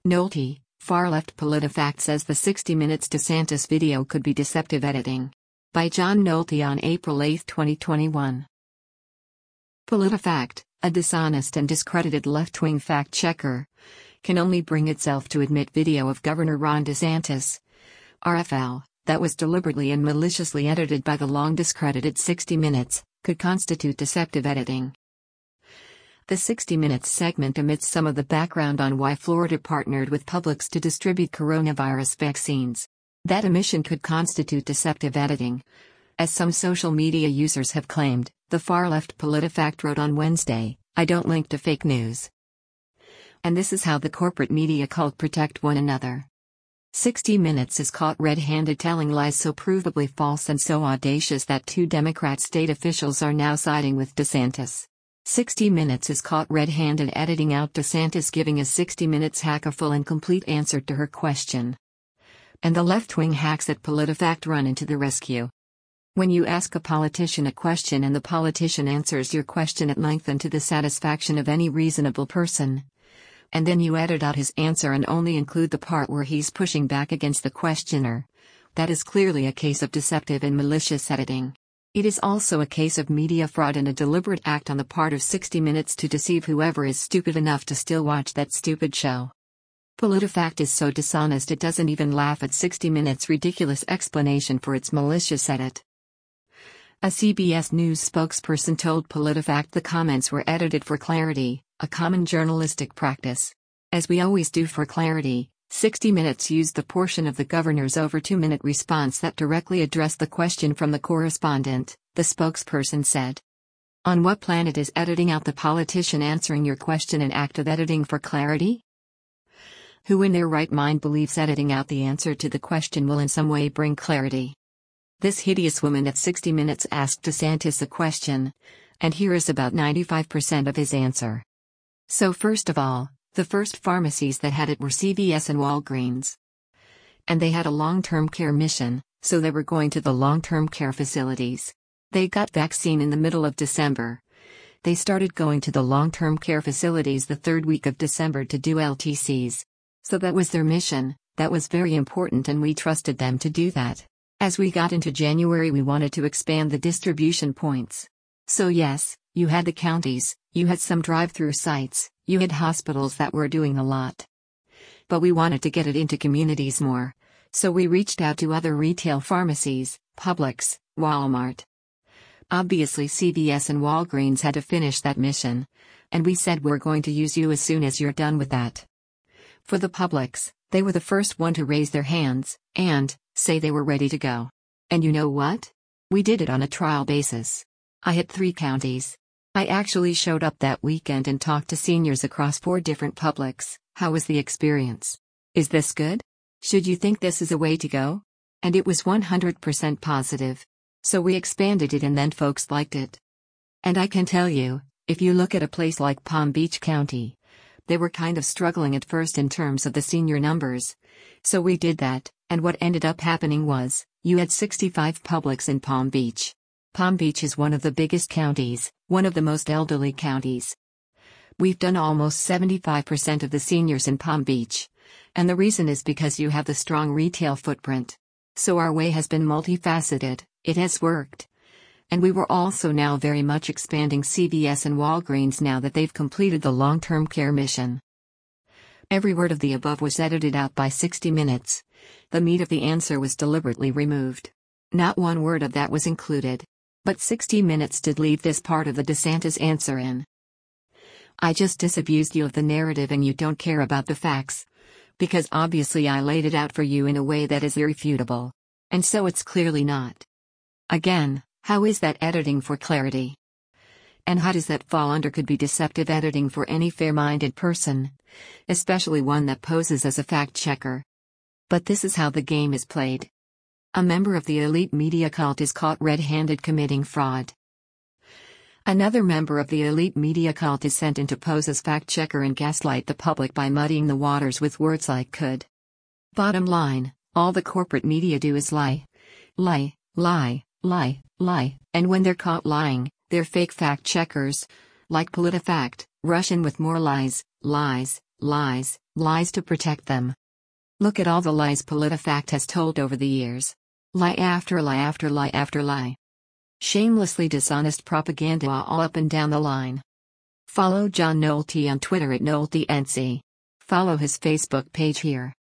Nolte, far-left PolitiFact says the 60 Minutes DeSantis video could be deceptive editing. By John Nolte on April 8, 2021. PolitiFact, a dishonest and discredited left-wing fact-checker, can only bring itself to admit video of Governor Ron DeSantis, RFL, that was deliberately and maliciously edited by the long-discredited 60 Minutes, could constitute deceptive editing. The 60 Minutes segment omits some of the background on why Florida partnered with Publix to distribute coronavirus vaccines. That omission could constitute deceptive editing. As some social media users have claimed, the far-left PolitiFact wrote on Wednesday, "I don't link to fake news." And this is how the corporate media cult protect one another. 60 Minutes is caught red-handed telling lies so provably false and so audacious that 2 Democrat state officials are now siding with DeSantis. 60 Minutes is caught red-handed editing out DeSantis giving a 60 Minutes hack a full and complete answer to her question. And the left-wing hacks at PolitiFact run into the rescue. When you ask a politician a question and the politician answers your question at length and to the satisfaction of any reasonable person, and then you edit out his answer and only include the part where he's pushing back against the questioner, that is clearly a case of deceptive and malicious editing. It is also a case of media fraud and a deliberate act on the part of 60 Minutes to deceive whoever is stupid enough to still watch that stupid show. PolitiFact is so dishonest it doesn't even laugh at 60 Minutes' ridiculous explanation for its malicious edit. A CBS News spokesperson told PolitiFact the comments were edited for clarity, a common journalistic practice. As we always do for clarity, 60 Minutes used the portion of the governor's over 2-minute response that directly addressed the question from the correspondent, the spokesperson said. On what planet is editing out the politician answering your question an act of editing for clarity? Who in their right mind believes editing out the answer to the question will in some way bring clarity? This hideous woman at 60 Minutes asked DeSantis a question, and here is about 95% of his answer. So first of all, the first pharmacies that had it were CVS and Walgreens. And they had a long-term care mission, so they were going to the long-term care facilities. They got vaccine in the middle of December. They started going to the long-term care facilities the 3rd week of December to do LTCs. So that was their mission, that was very important and we trusted them to do that. As we got into January we wanted to expand the distribution points. So yes, you had the counties, you had some drive-through sites, you had hospitals that were doing a lot. But we wanted to get it into communities more. So we reached out to other retail pharmacies, Publix, Walmart. Obviously CVS and Walgreens had to finish that mission. And we said we're going to use you as soon as you're done with that. For the Publix, they were the first one to raise their hands, and say they were ready to go. And you know what? We did it on a trial basis. I hit 3 counties. I actually showed up that weekend and talked to seniors across 4 different Publix. How was the experience? Is this good? Should you think this is a way to go? And it was 100% positive. So we expanded it and then folks liked it. And I can tell you, if you look at a place like Palm Beach County, they were kind of struggling at first in terms of the senior numbers. So we did that, and what ended up happening was, you had 65 Publix in Palm Beach. Palm Beach is one of the biggest counties, one of the most elderly counties. We've done almost 75% of the seniors in Palm Beach. And the reason is because you have the strong retail footprint. So our way has been multifaceted, it has worked. And we were also now very much expanding CVS and Walgreens now that they've completed the long-term care mission. Every word of the above was edited out by 60 Minutes. The meat of the answer was deliberately removed. Not one word of that was included. But 60 Minutes did leave this part of the DeSantis answer in. I just disabused you of the narrative and you don't care about the facts. Because obviously I laid it out for you in a way that is irrefutable. And so it's clearly not. Again, how is that editing for clarity? And how does that fall under could be deceptive editing for any fair-minded person? Especially one that poses as a fact-checker. But this is how the game is played. A member of the elite media cult is caught red-handed committing fraud. Another member of the elite media cult is sent in to pose as fact-checker and gaslight the public by muddying the waters with words like could. Bottom line, all the corporate media do is lie. Lie, lie, lie, lie, and when they're caught lying, they're fake fact-checkers, like PolitiFact, rush in with more lies, lies, Lies, lies to protect them. Look at all the lies PolitiFact has told over the years. Lie after lie after lie after lie. Shamelessly dishonest propaganda all up and down the line. Follow John Nolte on Twitter at NolteNC. Follow his Facebook page here.